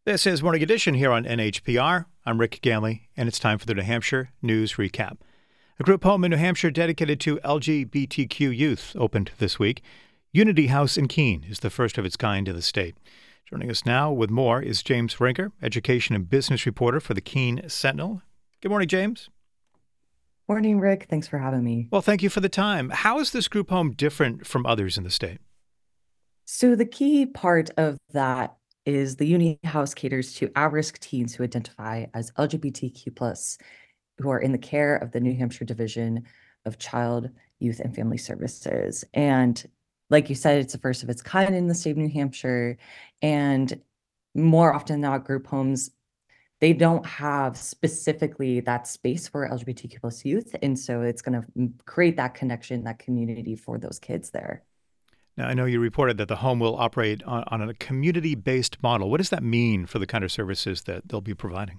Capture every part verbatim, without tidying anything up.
This is Morning Edition here on N H P R. I'm Rick Ganley, and it's time for the New Hampshire News Recap. A group home in New Hampshire dedicated to L G B T Q youth opened this week. Unity House in Keene is the first of its kind in the state. Joining us now with more is James Rinker, education and business reporter for the Keene Sentinel. Good morning, James. Morning, Rick. Thanks for having me. Well, thank you for the time. How is this group home different from others in the state? So the key part of that is the Uni House caters to at-risk teens who identify as L G B T Q plus, who are in the care of the New Hampshire Division of Child, Youth, and Family Services. And like you said, it's the first of its kind in the state of New Hampshire. And more often than not, group homes, they don't have specifically that space for L G B T Q plus youth. And so it's going to create that connection, that community for those kids there. Now, I know you reported that the home will operate on, on a community-based model. What does that mean for the kind of services that they'll be providing?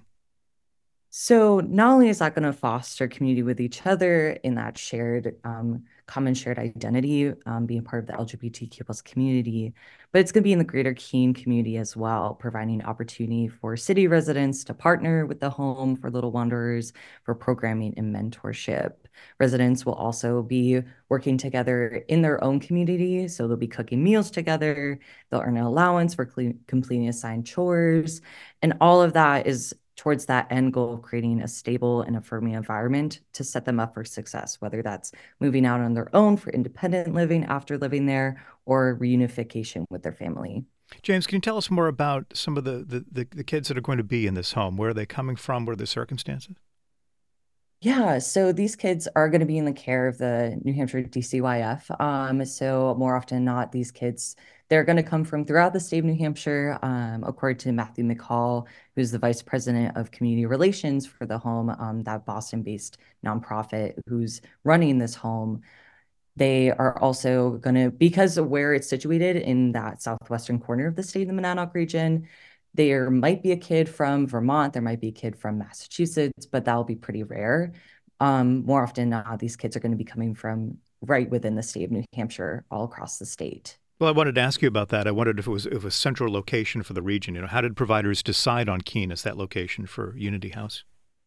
So not only is that going to foster community with each other in that shared, um, common shared identity, um, being part of the L G B T Q plus community, but it's going to be in the greater Keene community as well, providing opportunity for city residents to partner with the home for Little Wanderers for programming and mentorship. Residents will also be working together in their own community, so they'll be cooking meals together. They'll earn an allowance for completing assigned chores, and all of that is towards that end goal of creating a stable and affirming environment to set them up for success, whether that's moving out on their own for independent living after living there or reunification with their family. James, can you tell us more about some of the, the, the, the kids that are going to be in this home? Where are they coming from? What are the circumstances? Yeah, so these kids are going to be in the care of the New Hampshire D C Y F. Um, so more often than not, these kids, they're going to come from throughout the state of New Hampshire. Um, according to Matthew McCall, who's the vice president of community relations for the home, um, that Boston-based nonprofit who's running this home. They are also going to, because of where it's situated in that southwestern corner of the state, in the Monadnock region, there might be a kid from Vermont, there might be a kid from Massachusetts, but that'll be pretty rare. Um, more often than not, these kids are going to be coming from right within the state of New Hampshire, all across the state. Well, I wanted to ask you about that. I wondered if it was if it was a central location for the region. You know, how did providers decide on Keene as that location for Unity House?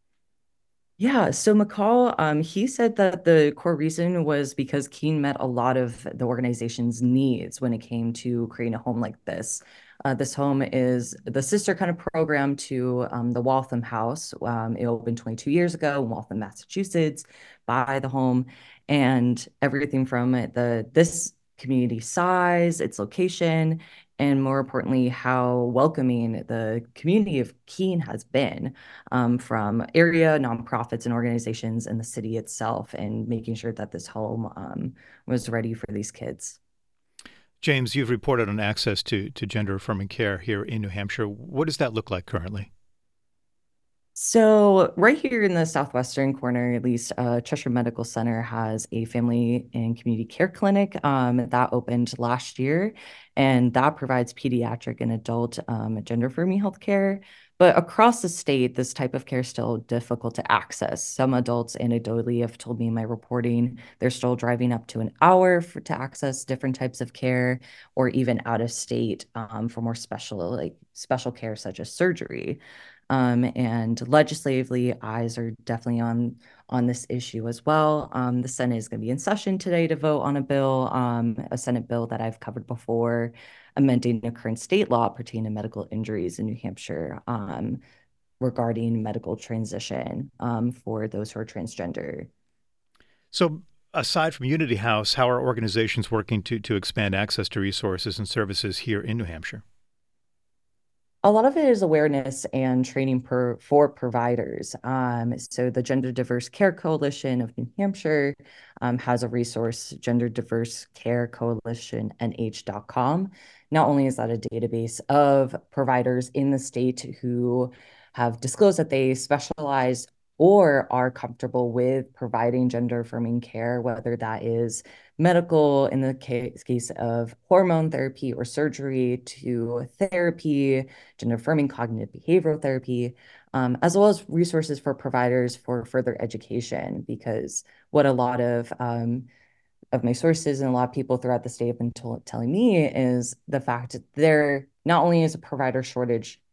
Yeah, so McCall, um, he said that the core reason was because Keene met a lot of the organization's needs when it came to creating a home like this. Uh, this home is the sister kind of program to um, the Waltham House. Um, it opened twenty-two years ago in Waltham, Massachusetts, by the home, and everything from it, the this community size, its location, and more importantly, how welcoming the community of Keene has been um, from area nonprofits and organizations and the city itself, and making sure that this home um, was ready for these kids. James, you've reported on access to, to gender affirming care here in New Hampshire. What does that look like currently? So right here in the southwestern corner, at least, uh, Cheshire Medical Center has a family and community care clinic um, that opened last year, and that provides pediatric and adult um, gender affirming healthcare. But across the state, this type of care is still difficult to access. Some adults anecdotally have told me in my reporting they're still driving up to an hour for, to access different types of care, or even out of state um, for more special, like special care such as surgery. Um, and legislatively, eyes are definitely on on this issue as well. Um, the Senate is going to be in session today to vote on a bill, um, a Senate bill that I've covered before, amending a current state law pertaining to medical injuries in New Hampshire, um, regarding medical transition um, for those who are transgender. So, aside from Unity House, how are organizations working to, to expand access to resources and services here in New Hampshire? A lot of it is awareness and training per, for providers. Um, so the Gender Diverse Care Coalition of New Hampshire um, has a resource, Gender Diverse Care Coalition N H dot com. Not only is that a database of providers in the state who have disclosed that they specialize or are comfortable with providing gender affirming care, whether that is medical in the case, case of hormone therapy or surgery, to therapy, gender affirming cognitive behavioral therapy, um, as well as resources for providers for further education. Because what a lot of um, of my sources and a lot of people throughout the state have been told, telling me is the fact that there not only is a provider shortage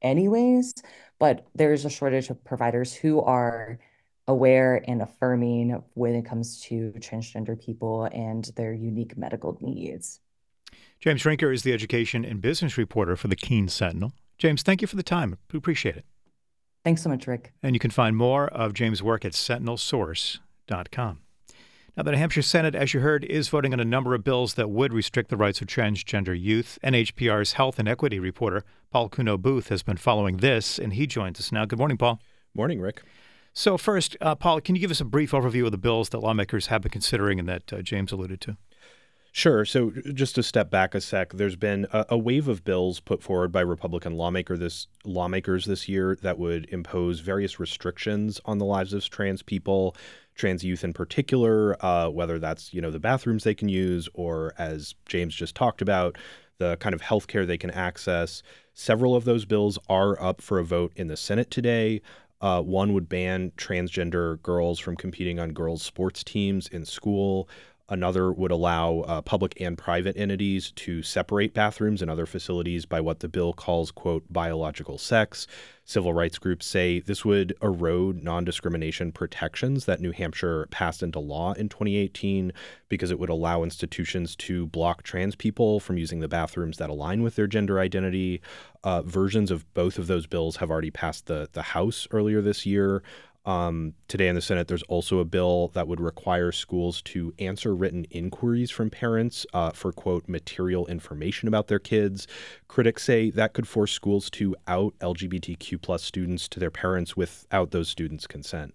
anyways, but there's a shortage of providers who are aware and affirming when it comes to transgender people and their unique medical needs. James Rinker is the education and business reporter for the Keene Sentinel. James, thank you for the time. We appreciate it. Thanks so much, Rick. And you can find more of James' work at sentinel source dot com. Now, the New Hampshire Senate, as you heard, is voting on a number of bills that would restrict the rights of transgender youth. N H P R's health and equity reporter, Paul Kuno-Booth, has been following this, and he joins us now. Good morning, Paul. Morning, Rick. So first, uh, Paul, can you give us a brief overview of the bills that lawmakers have been considering and that uh, James alluded to? Sure. So just to step back a sec, there's been a, a wave of bills put forward by Republican lawmaker this, lawmakers this year that would impose various restrictions on the lives of trans people, trans youth in particular, uh, whether that's, you know, the bathrooms they can use or, as James just talked about, the kind of health care they can access. Several of those bills are up for a vote in the Senate today. Uh, one would ban transgender girls from competing on girls' sports teams in school. Another would allow uh, public and private entities to separate bathrooms and other facilities by what the bill calls, quote, biological sex. Civil rights groups say this would erode non-discrimination protections that New Hampshire passed into law in twenty eighteen because it would allow institutions to block trans people from using the bathrooms that align with their gender identity. Uh, versions of both of those bills have already passed the, the House earlier this year. Um, today in the Senate, there's also a bill that would require schools to answer written inquiries from parents uh, for, quote, material information about their kids. Critics say that could force schools to out L G B T Q plus students to their parents without those students' consent.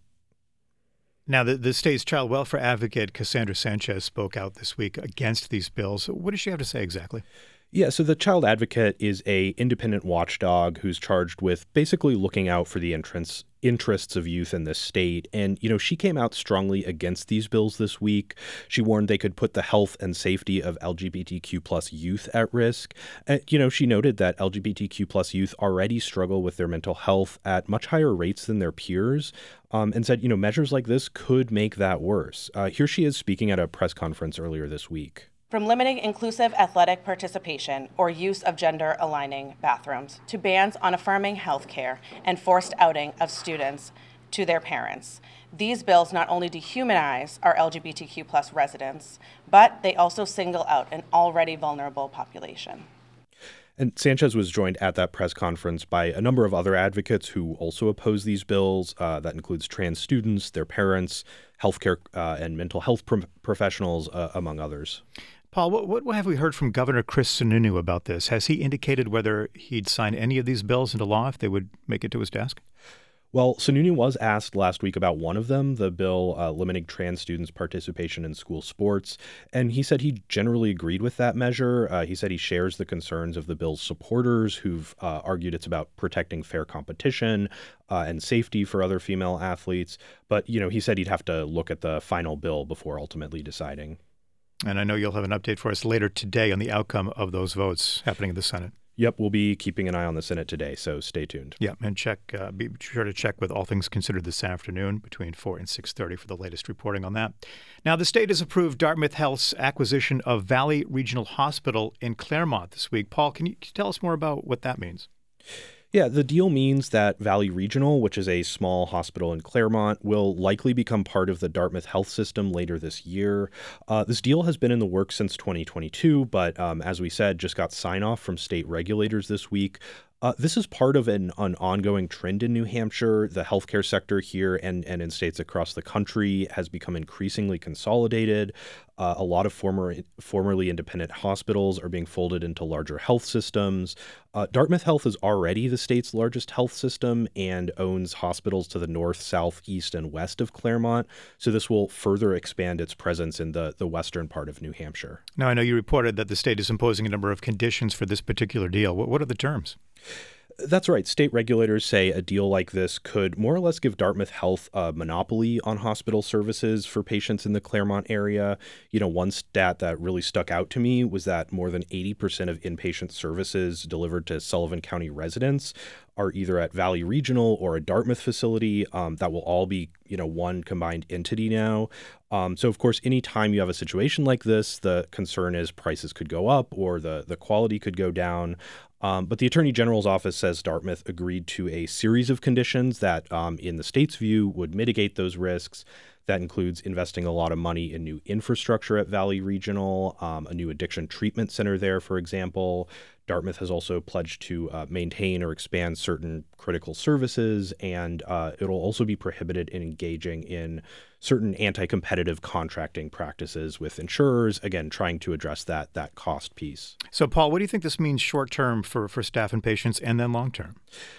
Now, the, the state's child welfare advocate, Cassandra Sanchez, spoke out this week against these bills. What does she have to say exactly? Yeah, so the child advocate is a independent watchdog who's charged with basically looking out for the entrance, interests of youth in this state. And, you know, she came out strongly against these bills this week. She warned they could put the health and safety of L G B T Q plus youth at risk. And, you know, she noted that L G B T Q plus youth already struggle with their mental health at much higher rates than their peers, um, and said, you know, measures like this could make that worse. Uh, here she is speaking at a press conference earlier this week. From limiting inclusive athletic participation or use of gender-aligning bathrooms to bans on affirming health care and forced outing of students to their parents. These bills not only dehumanize our L G B T Q plus residents, but they also single out an already vulnerable population. And Sanchez was joined at that press conference by a number of other advocates who also oppose these bills. Uh, that includes trans students, their parents, healthcare uh, and mental health pro- professionals, uh, among others. Paul, what, what have we heard from Governor Chris Sununu about this? Has he indicated whether he'd sign any of these bills into law if they would make it to his desk? Well, Sununu was asked last week about one of them, the bill uh, limiting trans students' participation in school sports, and he said he generally agreed with that measure. Uh, he said he shares the concerns of the bill's supporters who've uh, argued it's about protecting fair competition uh, and safety for other female athletes. But, you know, he said he'd have to look at the final bill before ultimately deciding. And I know you'll have an update for us later today on the outcome of those votes happening in the Senate. Yep, we'll be keeping an eye on the Senate today, so stay tuned. Yeah, and check. Uh, be sure to check with All Things Considered this afternoon between four and six thirty for the latest reporting on that. Now, the state has approved Dartmouth Health's acquisition of Valley Regional Hospital in Claremont this week. Paul, can you tell us more about what that means? Yeah, the deal means that Valley Regional, which is a small hospital in Claremont, will likely become part of the Dartmouth Health System later this year. Uh, this deal has been in the works since twenty twenty-two, but um, as we said, just got sign-off from state regulators this week. Uh, this is part of an, an ongoing trend in New Hampshire. The healthcare sector here and, and in states across the country has become increasingly consolidated. Uh, a lot of former formerly independent hospitals are being folded into larger health systems. Uh, Dartmouth Health is already the state's largest health system and owns hospitals to the north, south, east, and west of Claremont. So this will further expand its presence in the, the western part of New Hampshire. Now, I know you reported that the state is imposing a number of conditions for this particular deal. What, what are the terms? That's right. State regulators say a deal like this could more or less give Dartmouth Health a monopoly on hospital services for patients in the Claremont area. You know, one stat that really stuck out to me was that more than eighty percent of inpatient services delivered to Sullivan County residents are either at Valley Regional or a Dartmouth facility. Um, that will all be, you know, one combined entity now. Um, so, of course, anytime you have a situation like this, the concern is prices could go up or the, the quality could go down. Um, but the Attorney General's office says Dartmouth agreed to a series of conditions that, um, in the state's view, would mitigate those risks. That includes investing a lot of money in new infrastructure at Valley Regional, um, a new addiction treatment center there, for example. Dartmouth has also pledged to uh, maintain or expand certain critical services, and uh, it'll also be prohibited in engaging in certain anti-competitive contracting practices with insurers, again, trying to address that that cost piece. So, Paul, what do you think this means short-term for, for staff and patients, and then long-term?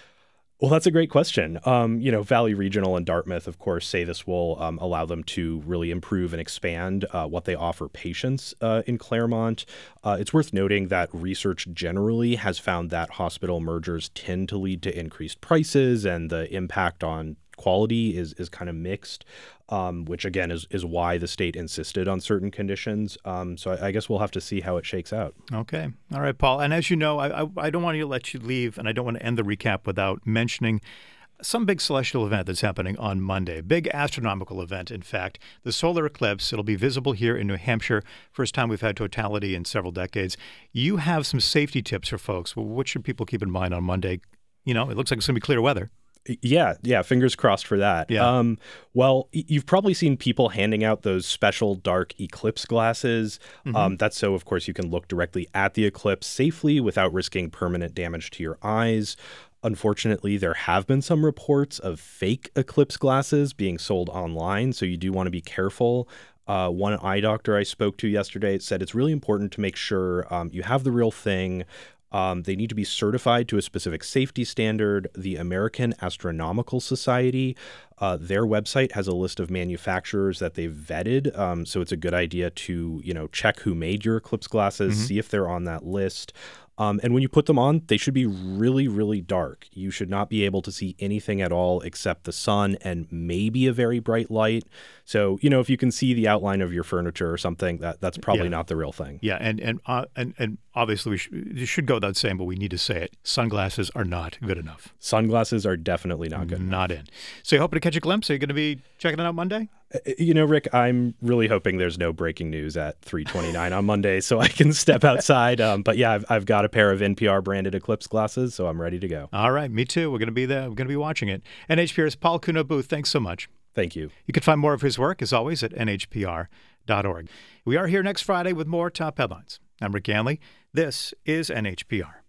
Well, that's a great question. Um, you know, Valley Regional and Dartmouth, of course, say this will um, allow them to really improve and expand uh, what they offer patients uh, in Claremont. Uh, it's worth noting that research generally has found that hospital mergers tend to lead to increased prices, and the impact on quality is is kind of mixed, um, which again is is why the state insisted on certain conditions. Um, so I, I guess we'll have to see how it shakes out. Okay. All right, Paul. And as you know, I, I, I don't want to let you leave, and I don't want to end the recap without mentioning some big celestial event that's happening on Monday. Big astronomical event, in fact. The solar eclipse. It'll be visible here in New Hampshire. First time we've had totality in several decades. You have some safety tips for folks. Well, what should people keep in mind on Monday? You know, it looks like it's going to be clear weather. Yeah, yeah, fingers crossed for that. Yeah. Um, well, you've probably seen people handing out those special dark eclipse glasses. Mm-hmm. Um, that's so, of course, you can look directly at the eclipse safely without risking permanent damage to your eyes. Unfortunately, there have been some reports of fake eclipse glasses being sold online, so you do want to be careful. Uh, one eye doctor I spoke to yesterday said it's really important to make sure um, you have the real thing. Um, they need to be certified to a specific safety standard. The American Astronomical Society, uh, their website has a list of manufacturers that they've vetted. Um, so it's a good idea to, you know, check who made your eclipse glasses, mm-hmm. see if they're on that list. Um, and when you put them on, they should be really, really dark. You should not be able to see anything at all except the sun and maybe a very bright light. So, you know, if you can see the outline of your furniture or something, that that's probably yeah. not the real thing. Yeah, and and uh, and, and obviously we should, you should go without saying, but we need to say it. Sunglasses are not good enough. Sunglasses are definitely not good Not enough. in. So you're hoping to catch a glimpse? Are you going to be checking it out Monday? You know, Rick, I'm really hoping there's no breaking news at three twenty-nine on Monday so I can step outside. Um, but yeah, I've, I've got a pair of N P R branded Eclipse glasses, so I'm ready to go. All right, me too. We're going to be there. We're going to be watching it. N H P R's Paul Kuno-Booth, thanks so much. Thank you. You can find more of his work, as always, at N H P R dot org. We are here next Friday with more top headlines. I'm Rick Ganley. This is N H P R.